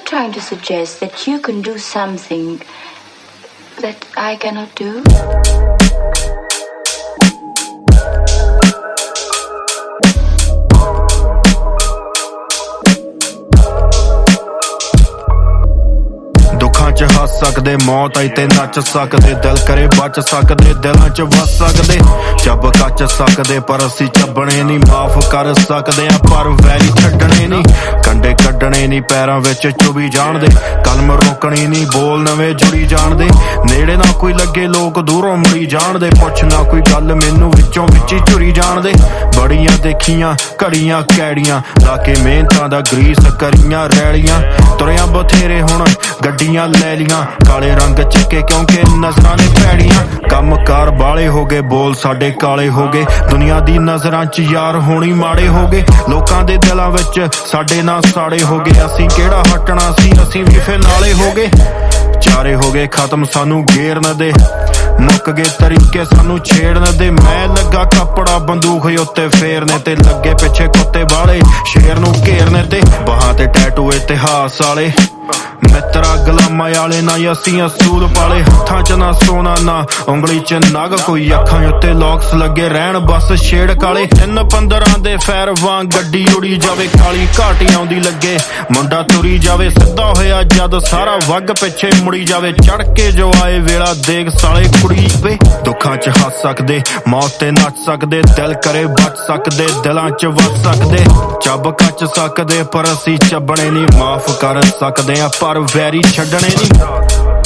trying to suggest that you can do something that I cannot do? ਦੁੱਖਾਂ 'ਚ ਹੱਸ ਸਕਦੇ, ਮੌਤ ਆਈ ਤੇ ਨੱਚ ਸਕਦੇ, ਦਿਲ ਕਰੇ ਬਚ ਸਕਦੇ, ਦਿਲਾਂ 'ਚ ਵਸ ਸਕਦੇ, ਚੱਬ ਕੱਚ ਸਕਦੇ ਪਰ ਅਸੀਂ ਚੱਬਣੇ ਨਹੀਂ, ਮਾਫ ਕਰ ਸਕਦੇ ਆ ਪਰ ਵੈਰੀ ਛੱਡਣੇ ਨਹੀਂ, ਕੰਡੇ ਕੱਢਣੇ ਨਹੀਂ, ਪੈਰਾਂ ਵਿੱਚ ਚੁਭੀ ਜਾਣਦੇ, ਕਲਮ ਰੋਕਣੀ ਨਹੀਂ, ਬੋਲ ਨਵੇਂ ਜੁੜੀ ਜਾਣਦੇ, ਨੇੜੇ ਨਾ ਕੋਈ ਲੱਗੇ ਲੋਕ ਦੂਰੋਂ ਮੁੜੀ ਜਾਣਦੇ, ਪੁੱਛ ਨਾ ਕੋਈ ਗੱਲ ਮੈਨੂੰ ਵਿੱਚੋਂ ਵਿੱਚ ਹੀ ਝੁਰੀ ਜਾਣਦੇ, ਬੜੀਆਂ ਦੇਖੀਆਂ ਘੜੀਆਂ ਕੈੜੀਆਂ ਲਾ ਕੇ ਮਿਹਨਤਾਂ ਦਾ ਗਰੀਸ ਕਰੀਆਂ ਰੈਲੀਆਂ, ਤੁਰਿਆਂ ਬਥੇਰੇ ਹੁਣ ਗੱਡੀਆਂ ਲੈ ਲੀਆਂ, ਕਾਲੇ ਰੰਗ ਚੱਕੇ ਕਿਉਂਕਿ ਨਜ਼ਰਾਂ ਨੇ ਭੈੜੀਆਂ, ਕੰਮ ਕਾਰ ਬਾਲੇ ਹੋ ਗਏ, ਬੋਲ ਸਾਡੇ ਕਾਲੇ ਹੋ ਗਏ, ਦੁਨੀਆ ਦੀ ਨਜ਼ਰਾਂ 'ਚ ਯਾਰ ਹੋਣੀ ਮਾੜੇ ਹੋ ਗਏ, ਲੋਕਾਂ ਦੇ ਦਿਲਾਂ ਵਿੱਚ ਸਾਡੇ ਨਾਲ ਸਾੜੇ ਹੋ ਗਏ, ਅਸੀਂ ਕਿਹੜਾ ਹਟਣਾ ਸੀ, ਅਸੀਂ ਵੀ ਫਿਰ ਨਾਲੇ ਹੋ ਗਏ, ਚਾਰੇ ਹੋ ਗਏ ਖਤਮ ਸਾਨੂੰ ਗੇਰਨ ਦੇ, ਮੁੱਕ ਗਏ ਤਰੀਕੇ ਸਾਨੂੰ ਛੇੜਨ ਦੇ, ਮੈਂ ਲੱਗਾ ਕੱਪੜਾ ਬੰਦੂਕ ਉੱਤੇ ਫੇਰਨੇ ਤੇ, ਲੱਗੇ ਪਿੱਛੇ ਕੁੱਤੇ ਬਾਲੇ ਸ਼ੇਰ ਨੂੰ ਘੇਰਨੇ ਤੇ, ਬਾਹਾਂ ਤੇ ਟੈਟੂ ਇਤਿਹਾਸ ਵਾਲੇ, ਮਿੱਤਰਾ ਗੁਲਾਮਾਂ ਵਾਲੇ ਨਾ ਅਸੀਂ ਅਸੂਲ ਪਾਲੇ, ਹੱਥਾਂ 'ਚ ਨਾ ਸੋਨਾ ਨਾ ਉਂਗਲੀ 'ਚ ਨਗ, ਕੋਈ ਅੱਖਾਂ ਉੱਤੇ ਲੌਕਸ ਲੱਗੇ ਰਹਿਣ ਬਸ ਛੇੜ ਕਾਲੇ, 3-15 ਦੇ ਫੈਰ ਵਾਂਗ ਗੱਡੀ ਉੜੀ ਜਾਵੇ, ਕਾਲੀ ਘਾਟੀ ਆਉਂਦੀ ਲੱਗੇ ਮੁੰਡਾ ਤੁਰੀ ਜਾਵੇ, ਸਿੱਧਾ ਹੋਇਆ ਜਦ ਸਾਰਾ ਵੱਗ ਪਿੱਛੇ ਮੁੜੀ ਜਾਵੇ, ਚੜ ਕੇ ਜੋ ਆਏ ਵੇਲਾ ਦੇਖ ਸਾਲੇ ਕੁੜੀ ਵੇ, ਦੁੱਖਾਂ 'ਚ ਹੱਸ ਸਕਦੇ, ਮੌਤ ਤੇ ਨੱਚ ਸਕਦੇ, ਦਿਲ ਕਰੇ ਬਚ ਸਕਦੇ, ਦਿਲਾਂ 'ਚ ਵਸ ਸਕਦੇ, ਚੱਬ ਕੱਚ ਸਕਦੇ ਪਰ ਅਸੀਂ ਚੱਬਣੇ ਨਹੀਂ, ਮਾਫ ਕਰ ਸਕਦੇ ਆ ਪਰ ਵੈਰੀ ਛੱਡਣੇ ਨਹੀਂ।